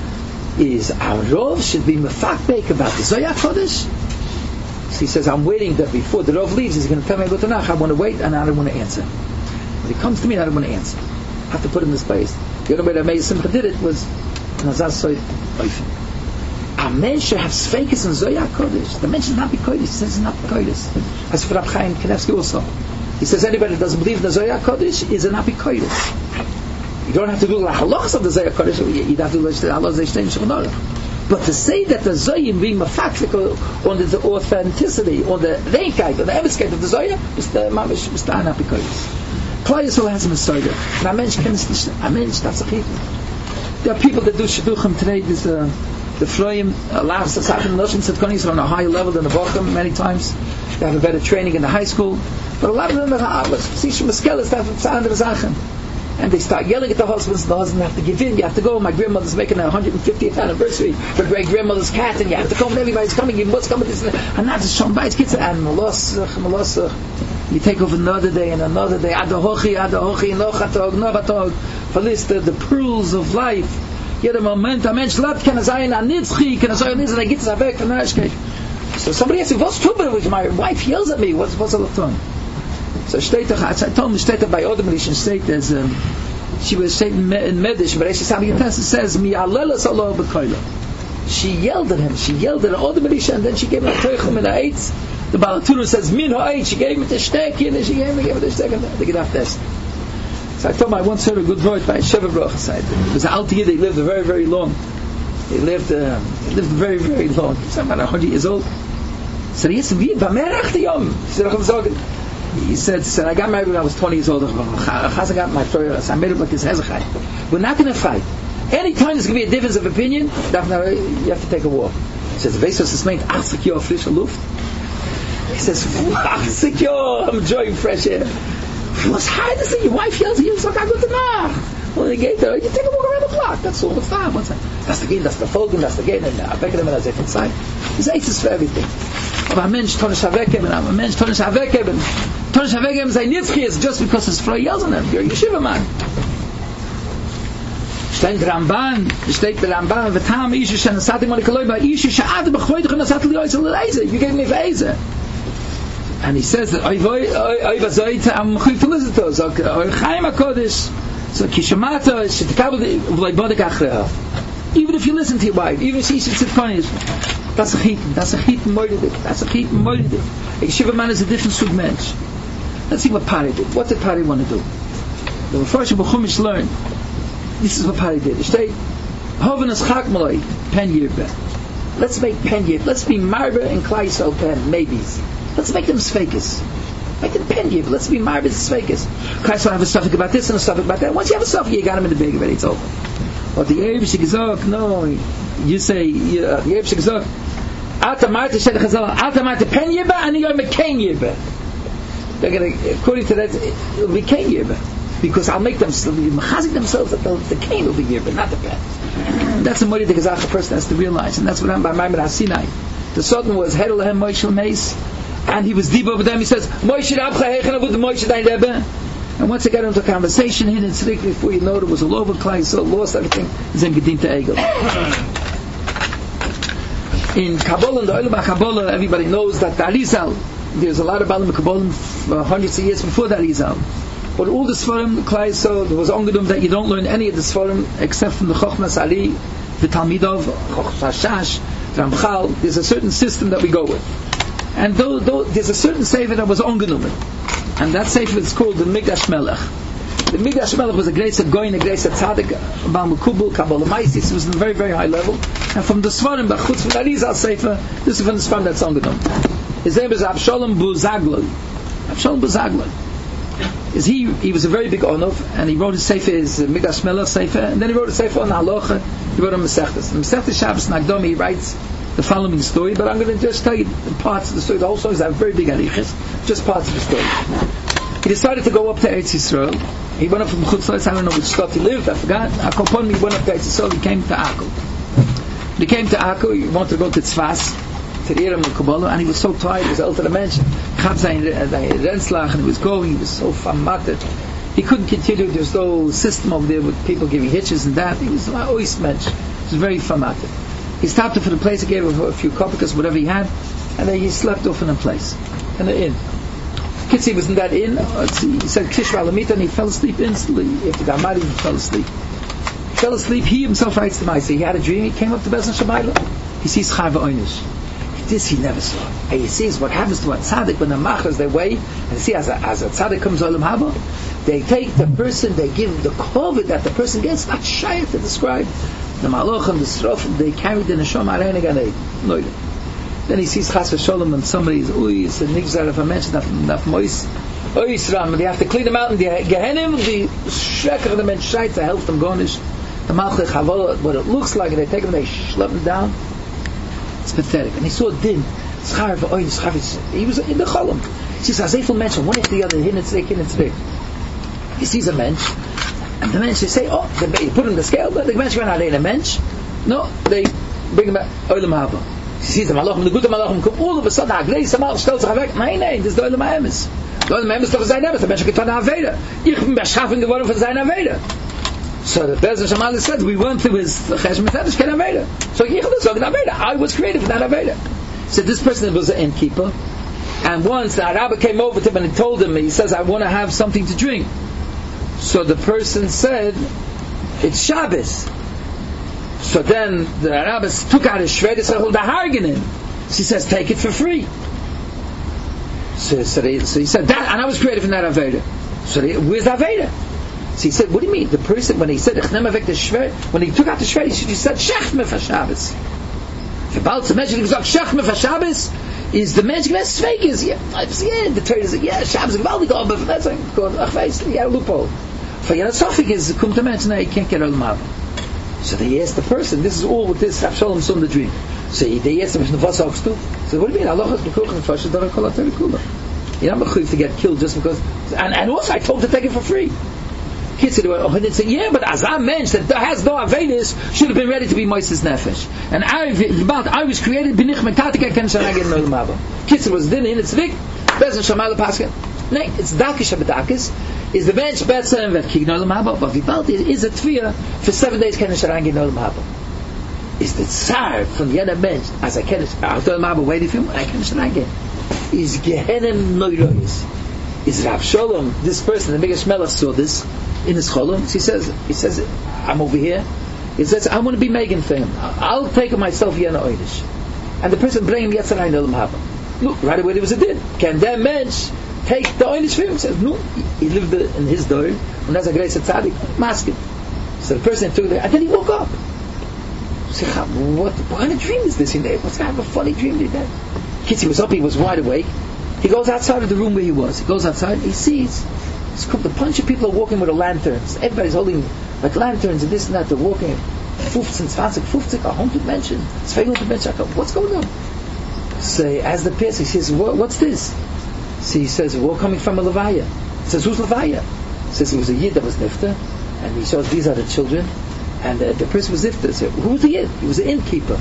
Is our Rov should be mefakbek about the Zoyah Kodesh? So he says, I'm waiting that before the Rov leaves, he's going to tell me about the Nach. I want to wait, and I don't want to answer. When he comes to me, I don't want to answer. I have to put him in his place. The other way that Meir Simcha did it was, Nazar Soy Oifen. A man should have Sfeikis and Zoyah Kodesh. The man should not be Kodesh. He says it's not Kodesh. As for Rab Chaim Kanevsky also. He says anybody that doesn't believe in the Zoyah Kodesh is a Napi Kodesh. You don't have to do the halachas of the Zoyah Kodesh. You have to do the halachas of the Zoyah. But to say that the Zoyah being mafakzik on the authenticity, on the reikheit, on the emiskeit of the Zoyah, is the mamish, is the Napi Kodesh. Klai Yisrael has a Messiah. And a mensch can nicht, a mensch darf sich hitten. There are people that do shidduchim today. There's the Floyim, laughs at Satan Noshim Tzedkonis are on a higher level than the Bochum many times. They have a better training in the high school. But a lot of them are Sisha Meskelis, they have andere Sachen. And they start yelling at the husbands, and the husband have to give in. You have to go. My grandmother's making a 150th anniversary for great grandmother's cat, and you have to come, and everybody's coming, even what's coming, and not just showing by its kids, and Malosach. You take over another day and another day. Adahochi, Nochatog, Novatog. For this, the pearls of life. Jeder Moment, ein Mensch lebt, kann sein, an Nitzchi, kann sein, Nitzchi, geht es weg von der Erschkeit. So somebody asked me, what's trouble with my wife yells at me? What's all the time? So steht doch, I told him, steht doch bei Odemrischen, steht as, she was saying in Medish, but she says, Mi alelas Allah b'koila. She yelled at him, she yelled at Odemrischen, and then she gave him a teuchum in the eitz. The Balatunu says, Min ha'eit, she gave him the shteki, and then she gave him the shteki, and they get off this. So I told him I once heard a good word by Sheva Baruch side. It was an Alti, they lived very, very long. They lived very, very long. He said, about 100 years old. So he said, he said, I got married when I was 20 years old. I made up like this Hezechai. We're not going to fight. Anytime there's going to be a difference of opinion, you have to take a walk. He says, Vesos is made 80 Jahre frische Luft. He says, 80 Jahre, I'm enjoying fresh air. What's hard to say? Your wife yells at you, so I go to Nach. Well, they get there, you take a walk around the block. That's all. What's that? That's the game, that's the Folgen, that's the game, and I beg them and I say, inside. There's aces for everything. Aber ein Mensch, Tonisch Havekeben, ein Mensch, Tonisch Havekeben. Tonisch Havekeben, sein Nitzchi is just because his Frau yells at him. You're a yeshiva man. Steht Ramban, steht der Ramban, V'tam Isha Shenasatim Olikaloi, Isha She'ad B'chvoidich Nesatil Yoyzel L'Eize. You gave me for Eize. And he says that I'm going to listen to us. Chaim HaKodesh. So Kishamata even if you listen to your wife, even if she should sit funny, that's a chitin moididik. That's a chitin moididik. A yeshiva man is a different sort of mensch. Let's see what Pari did. What did Pari want to do? The Mepharshim B'chumash learned. This is what Pari did. They say, Hovenas Chakmaloi, pen yirbe. Let's make pen yirbe. Let's be marber and Klaisel pen, maybes. Let's make them sfeikis. Make them pen yirbe. Let's be marber and sfeikis. Klaisel have a suffix about this and a suffix about that. Once you have a suffix, you got him in the bag already. It's over. But the Erev Shigazok, no, you say, the Erev Shigazok, Ata Marta Shed Chazal, Ata Marta pen yirbe, and you're McCain yirbe. They're going to, according to that, it'll be Cain Yirba. Because I'll make them machazik themselves that the Cain will be Yirba, not the pen. That's a Mori the Gazach person has to realize. And that's what happened by Maimon HaSinai. The Sultan was Hedel Lahem Moshe Meis, and he was deep over them. He says, Moshe Rabcha Hechen Avud Moshe Dein Rebbe. And once they got into a conversation, he didn't speak before you know it was all over Klai, so lost everything. Zem Gedim to Egel. In Kabbalah, in the Olam HaKabbalah, everybody knows that the Arizal, there's a lot of Balam Kabbalah hundreds of years before the Arizal. But all the Sfarim, Klai, so there was Ongedum that you don't learn any of the Sfarim except from the Chochmas Ali, the Talmidov, Chochmas Hashash, Ramchal. There's a certain system that we go with. And though there's a certain Sefer that was Ongedum. And that Sefer is called the Migdash Melech. The Migdash Melech was a great Goyin, a great Tzaddik, Baal Mekubal, Kabbalah Maisis. It was on a very, very high level. And from the Sfarim, but Chutz from the Arizal Sefer, this is from the Sfarim that's Ongedum. His name is Avshalom Buzagloi. Avshalom Buzagloi. He was a very big Onov, and he wrote his Sefer, his Migdash Melech Sefer, and then he wrote a Sefer on Halacha, he wrote on Mesechtes. In Mesechtes Shabbos Nagdomi, he writes the following story, but I'm going to just tell you the parts of the story. The whole story is a very big arichas, just parts of the story. He decided to go up to Eretz Yisrael. He went up from Chutz La'aretz, I don't know which spot he lived, I forgot. Akopon, he went up to Eretz Yisrael, he came to Akko. When he came to Akko, he wanted to go to Tzfas, to the Erev Kabbalah, and he was so tired, he was ältere Mensch, had sein Renzlach, and he was going, he was so formatted. He couldn't continue, there was no system over there with people giving hitches and that. He was an ois Mensch. He was very formatted. He stopped for the place, he gave him a few kopikas, whatever he had, and then he slept off in a place, in an inn. Kitzi was in that inn, he said Kishra Alamita, and he fell asleep instantly. After the Amari, he fell asleep. He himself writes to Maisa, he had a dream, he came up to Bezdin Shamayla, he sees Chai V'Oinish. This he never saw. And he sees what happens to a tzaddik when the machas they weigh, and see as a tzaddik comes olam haba, they take the person, they give him the kovod that the person gets, not shy to describe. The malachim, the srofim, they carry the neshama arein ganei. Then he sees chas v'sholom and somebody is it's a nigzar of a mention of mois ram, they have to clean them out in the gehenim, the shreker of the mensch shait to help them gonish. The malchich havolah, what it looks like, and they take them, they schlep them down. It's pathetic. And he saw a din. He was in the column. He says, Azefel mensch, one after the other, hin and tzvik. He sees a mensch, and the mensch, they say, they put him in the scale, but the mensch ran out in a mensch. No, they bring him back, oilam haba. He sees the malachim, the good malachim come, all of a sudden, Aglei Samal, stellt sich weg. Nein, this is the oilam haemes. The oilam haemes doch sein Emes, der mensch getan Aveda. Ich bin beschaffen geworden von seiner Aveda. So the Bezdin Shamayla said, we went through his Chesed Metavish Ken Aveda. So I was created for that Aveda. So this person was an innkeeper, and once the Arabah came over to him and he told him, he says, I want to have something to drink. So the person said, it's Shabbos. So then the Arabah took out his shred and said, hold the harganin. She says, take it for free. So he said, that, and I was created from that Aveda. So where's the Aveda? So he said, what do you mean? The person, when he said, when he took out the shred, he said, Shechme for Shabbos. If Baal to mention, he was like, Shechme for Shabbos, is the mention, that's Sveikis. Yeah, the Torah is, Shabbos, Gvaldi, but that's like, yeah, loophole. For Yanasofik is, come to mention, he can't get Olam Haba. So they asked the person, this is all what this Avshalom saw in the dream. So they asked him, what's up to? So what do you mean? Allah has bekuch and fashion, don't call it Terikula. You're not mechuv to get killed just because, and also I told him to take it for free. Kids said, but as a mensch that has no Avedis should have been ready to be Moises Nefesh. And I was created, Binich Mekatika Ken Shanagin Nolam Haba. Kids was din in its vik, Bezdin Shamayla Paskin. No, it's Dakish Abedakis, is the bench better and Verkig Nolam Haba, but Vibalt is a Tviyah for 7 days Ken Shanagin Nolam Haba. Is the Tsar from the other bench, as I Ken Nolam Haba waiting for him, I Ken Shanagin. is Gehenim Noirois. Is Rav Shalom, this person, the biggest Melech, saw this in his Cholom. So he says, I'm over here. He says, I want to be Megan for him. I'll take it myself here in Oidish. And the person bring him Yetzarai Nolam Haba. Look, right away there was a din. Can that mensch take the Oidish for him? He says, no. He lived in his door, and that's a great tzaddik, masking. So the person took it, and then he woke up. He said, what kind of dream is this in there? What's kind of a funny dream did that? Kids, he was up, he was wide awake. He goes outside of the room where he was. He goes outside, he sees a bunch of people are walking with lanterns. Everybody's holding like lanterns and this and that. They're walking 15, 20, 50, 100 Menschen. 200 Menschen. What's going on? So as the person, he says, what's this? So he says, we're coming from a Levaya. He says, who's Levaya? He says, it was a Yid that was Nifta. And he shows, these are the children. And the person was Nifta. So who was the Yid? He was an innkeeper.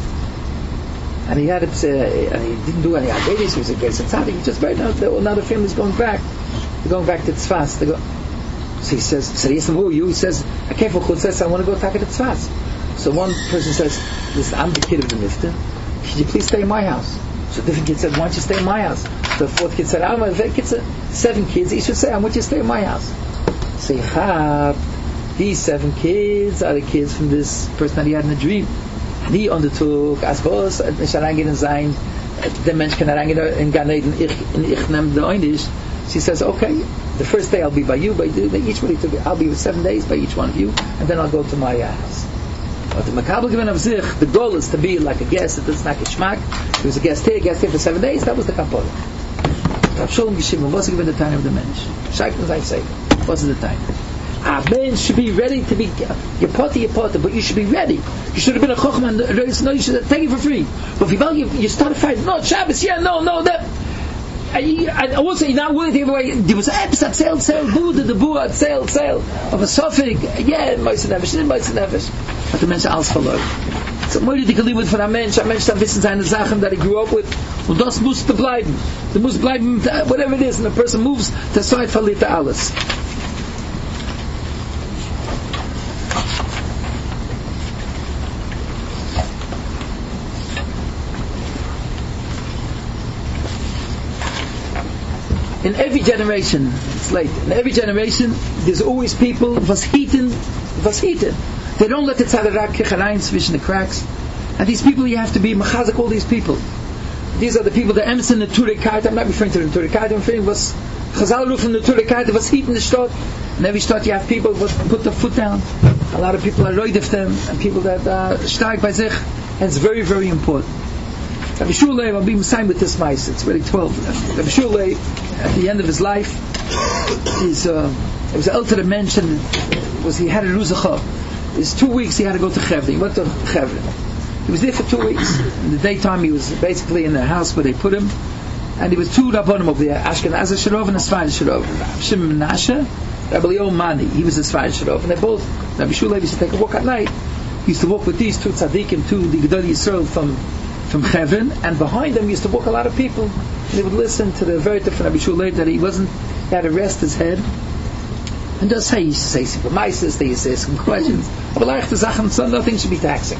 And he had and he didn't do any Agedis. He was a great tzaddik. He just buried. Now the family's going back. They're going back to Tzfas. So he says, who are you? He says, I came for Chutzes, I want to go back to Tzfas. So one person says, listen, I'm the kid of the Nifta. Could you please stay in my house? So a different kid said, why don't you stay in my house? So the fourth kid said, I'm a kid, 7 kids. He should say, I want you to stay in my house. So these 7 kids are the kids from this person that he had in a dream. And he undertook, as boss, nicht reingehen sein, der Mensch kann reingehen in Gan Eden, ich nehm the Einish. She says, okay, the first day I'll be by you, each one he took, I'll be 7 days by each one of you, and then I'll go to my house. But the Makabel given of Zich, the goal is to be like a guest, it's not a schmack. He was a guest here for 7 days, that was the Kapol. Rav Shalom Geshem, what's given the time of the Mensch? Shaykh as I say, what's the time? A man should be ready to be your potter, but you should be ready. You should have been a chokhmah. No, you should take it for free. But if you start a fight, no Shabbos, no that. And also you're not willing to give away. There was episode sale, Buddha, the Buddha, sale of a Sofik. Yeah, Meister Nefesh. But the Mensch alles verloren. So mooi die geliefd von einem Mensch da wissen seine Sachen that he grew up with. Und das musste bleiben. Das muss bleiben, whatever it is. And the person moves, das Zeit verliert alles. In every generation, it's late. In every generation, there's always people was heating. They don't let the tzadarak herein zwischen the cracks. And these people, you have to be machazik all these people. These are the people that Emerson the Turikait. I'm not referring to the Turikait. I'm referring was Chazal Ruf from the Turikait was heating the stot. In every stot you have people who put their foot down. A lot of people are roid of them, and people that are stark by sich. And it's very, very important. Rabbi Shulei, I'll be Messiah with this mice. It's really 12. Rabbi Shulei, at the end of his life, it was an elderly mensch, and he had a ruzachav. It's 2 weeks he had to go to Chevron. He went to Chevron. He was there for 2 weeks. In the daytime he was basically in the house where they put him, and there was 2 Rabbanim over there, Ashkenaz Sharov and a Sfard Sharov. Shimon Menashe, Rabbi Leo Mani, he was a Sfard Sharov, and they both, Rabbi Shulei used to take a walk at night. He used to walk with these 2 tzaddikim, 2 the Gedolei Yisrael from Chevron, and behind them used to walk a lot of people. And they would listen to the very different Rabbi Shulei that he had to rest his head. And just say, he used to say some mices, they used to say some questions. But like the Sachen, so nothing should be taxing.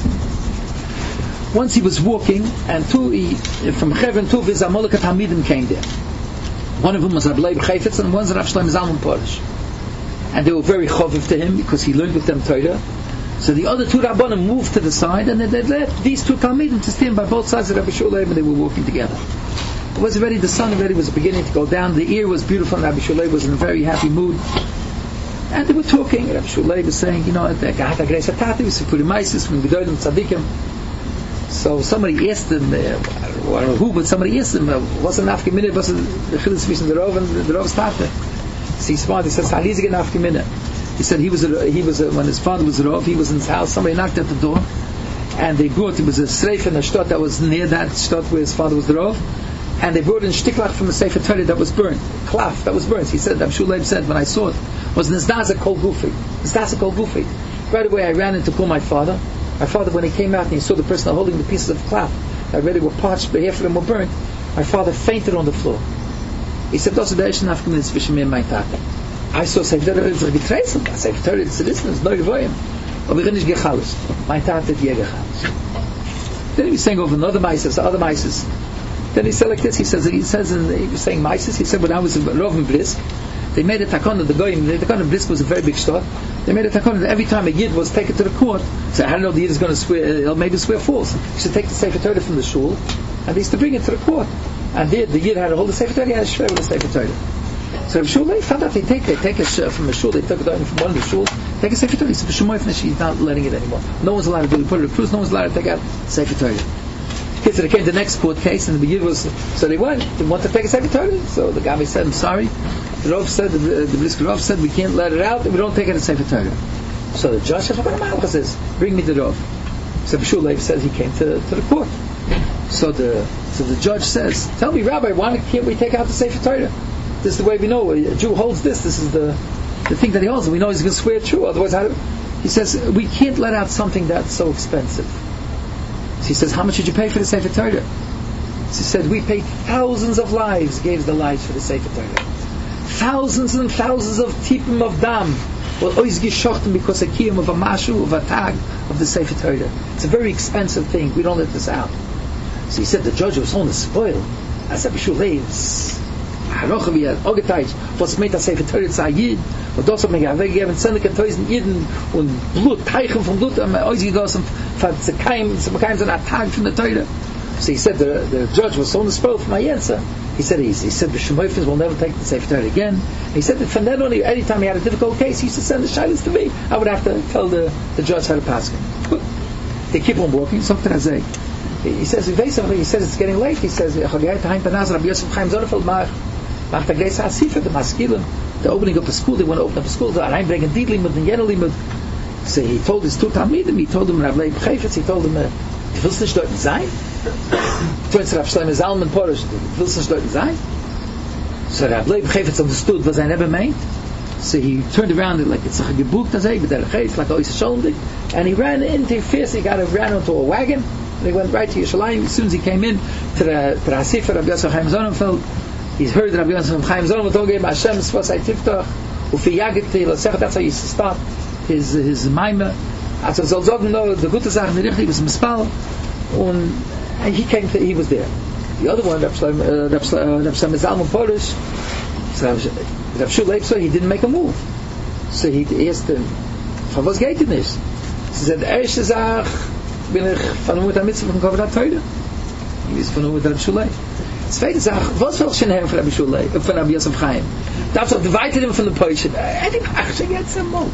Once he was walking, and from Chevron, 2 of his Amolika Talmidim came there. One of them was Rabbi Leib Chayfetz, and one was Rav Shlomo Zalman Polish. And they were very choviv to him, because he learned with them Torah. So the other 2 Rabbanim moved to the side, and they left these 2 Talmidim to stand by both sides of Rabbi Shulei, and they were walking together. It was already, the sun already was beginning to go down. The ear was beautiful, and Rabbi Shulei was in a very happy mood. And they were talking. Rabbi Shulei was saying, the Gahata Greis Hatati was from Purimaisis, from Gedolim Tzadikim. So somebody asked him, I don't know who, but somebody asked him, what's an Nafka Minute, what's the Chilus between the Rov and the Rov's Tate? So he's smart, he says, Halizig Nafka Minute. He said he was when his father was a Rov, he was in his house, somebody knocked at the door, and they brought, it was a Sreif in a shtot that was near that shtot where his father was the Rov, and they brought in shtiklach from a Sefer Torah that was burned, klaf, that was burned. He said, Rabbi Shulei said, when I saw it, was Nizdaza Kol Gufi. Right away I ran in to call my father. My father, when he came out and he saw the person holding the pieces of klaf, that already were parched, but half of them were burned, my father fainted on the floor. He said, "Das ist der erste Nafka Minute zwischen mir und mein Tate." I saw Sefer Torah, it's getreisend. Sefer Torah, it's a distance, no Yevoyim. Aber ich bin nicht gechalus. My Tate hat hier gechalus. Then he was saying over other mices. Then he said like this. He was saying Mises. He said when I was in Rov and Brisk, they made a takon. The takon of Brisk was a very big store. They made a takon that every time a yid was taken to the court, so I don't know the yid is going to swear. He'll maybe swear false. He should take the Sefer Torah from the shul, and they used to bring it to the court. And the yid had to hold the Sefer Torah. He had to swear with the Sefer Torah. So Shul they found out they take it from the shul. They took it from one of the shul. Take a Sefer Torah. He said he's not letting it anymore. No one's allowed to do it. Put it in a cruise. No one's allowed to take out Sefer Torah. So they came to the next court case, and the yid was so they went. They wanted to take a Sefer Torah. So the Gabi said, "I'm sorry." The Rav said, the Brisker Rav said, we can't let it out if we don't take it a Sefer Torah. So the judge said, what kind of malchus is? Bring me the Rav. So Bishul Lev said he came to the court. So the judge says, tell me, Rabbi, why can't we take out the Sefer Torah? This is the way we know. A Jew holds this. This is the thing that he holds. And we know he's going to swear true. Otherwise, he says, we can't let out something that's so expensive. So he says, how much did you pay for the Sefer Torah? So he said, we paid thousands of lives, gave the lives for the Sefer Torah. Thousands and thousands of tipim of dam will always get shocked because a kiyum of a mashu, of a tag of the Sefer Torah. It's a very expensive thing. We don't let this out. So he said the judge was on the spoil. I said, Bishul Leivs, Harochav yad, Ogetayich, was made a Sefer Torah Zayid, und das hat mir gegeben, 10.000 Jiden, und Blut, Teichen von Blut, ausgegossen, zu keinem so ein Tag von der Torah. So he said the judge was on the spoil for my answer. He said the Shemoifins will never take the Sefer Torah again. He said that from then on, any time he had a difficult case, he used to send the shilas to me. I would have to tell the judge how to pass it. They keep on walking. Something I say. He says it's getting late. He says the opening of the school. They want to open up a school. So he told his two Talmidim. He told them Rav Leib Chayfetz. He told them, willst nicht dort sein? Twins Rav Shlomo Zalman Porush, willst nicht dort sein? So Rav Leib Chayfetz understood was I never meant. So he turned around and like it's a gebucht azay, but it's like Ois Sholdik, and he ran into fierce. He ran into a wagon, and he went right to Yerushalayim. As soon as he came in to the Hasifah, Rabbi Yosef Chaim Sonnenfeld, he's heard that Rabbi Yosef Chaim Sonnenfeld told him Hashem Sfosai Tiftach Ufi Yagit L'Sech. That's how he used to start his Maimah. Also soll sagen, no, the gute Sachen, the richtig was Mispal, and he was there. The other one, Rav Shlomo Zalman Porush, Rav Shul Leib, he didn't make a move. So he asked him, was geht denn nicht? Sie said, erste Sache, bin ich von mit der Mitzvah von Kovrat Torah. He ist von mit Rav Shul Leib. Zweite Sache, was will ich schon hören von Rav Shul Leib, von Rabbi Yosef Chaim? Darfst du weiter von der Porsche? I think, she gets some more.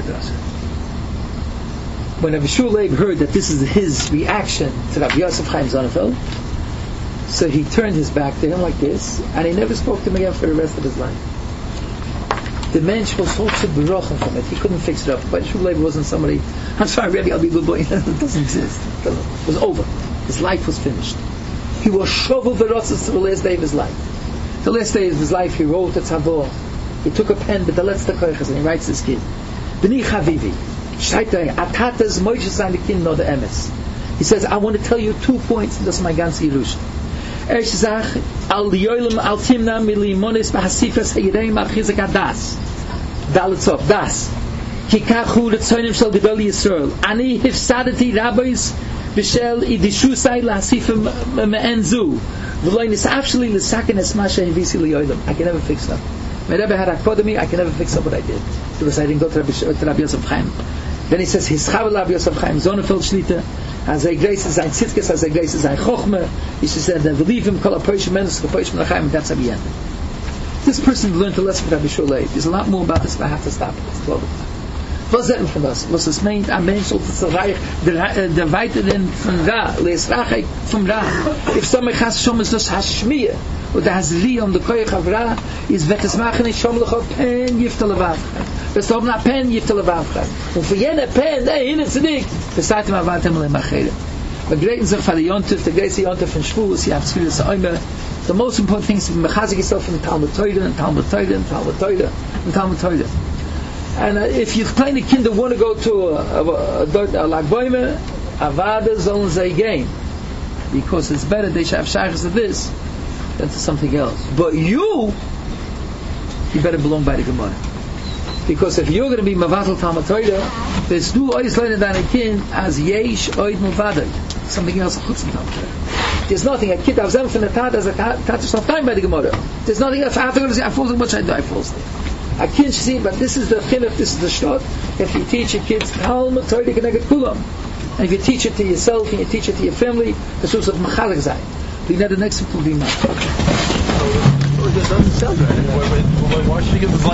When Rabbi Shul Leib heard that this is his reaction to Rabbi Yosef Chaim Sonnenfeld, so he turned his back to him like this, and he never spoke to him again for the rest of his life. The mensch was so berochen from it, he couldn't fix it up. But Shul Leib wasn't somebody, I'm sorry, Rabbi, I'll be a good boy. It doesn't exist. It was over. His life was finished. He was shovel verotzes to the last day of his life. The last day of his life, he wrote a tzavor. He took a pen, but the letzte koiches, and he writes this kid, B'ni Chavivi, Atatas Moshe seine Kinder der Emes. He says, I want to tell you 2 points, das ist mein ganzes Yerusha. Erste Sache, al yoylem al timna milimonis bahasifas hayreim al chizak adas. Dalitzov, das. Ki kachu letzonim shel gedol Yisrael. Ani hifsadati rabbis b'shel idishusai lahasifim me'enzu. V'loy nisafsheli l'saken es ma shehivisi liyoylem. I can never fix them. My Rebbe had akademi, I can never fix up what I did. Because I didn't go to Rabbi Yosef Chaim. Then he says, his Chavel Rabbi Yosef Chaim Sonnenfeld Shlita, as a grace is ein Tzidkes, as a grace is ein Chochme. He said, believe him, kol ha-poish menus, ha-poish menachem, and that's how we ended. This person learned a lesson from Rabbi Shul Leib. There's a lot more about this, but I have to stop it. It's global. Was that von us? Was es meint, ein Mensch sollte zu reich, der weiteren von Ra, les Rachek vom Ra. If somebody has schon is das Hashmiya, und der Hazli und der Koyach of Ra, is wird es machen, ich schon noch Pen Yiftal Avavchai. Wirst du haben eine Pen Yiftal Avavchai. Und für jene Pen, hinten zu dich, besagt ihm Avatem le Machere. Wir greten sich von der Yontef, der Greise Yontef von Shvuos, ihr habt es vieles Oimer. The most important thing is to mechazik yourself in Talmud Torah, and Talmud Torah, and Talmud Torah, and Talmud Torah. And if you kleine Kinder want to go to a Lag Boimer, Avada sollen sie gehen. Because it's better they should have shaykhs to this than to something else. But you better belong by the Gemara. Because if you're going to be Mavatal Talmud Torah, there's no ois learning than a kid as yesh oid muvadal. Something else chutz Talmud Torah. There's nothing. A kid has from the tat as a tat is not time by the Gemara. There's nothing. If after going to say I fall asleep, what should I do? I fall asleep. A kid should see, but this is the chinuch, this is the shtot. If you teach your kids Talmud Torah, you can get kulam. And if you teach it to yourself and you teach it to your family, the source of machalek zay. The next one will be much. It doesn't sound right. Why should you give the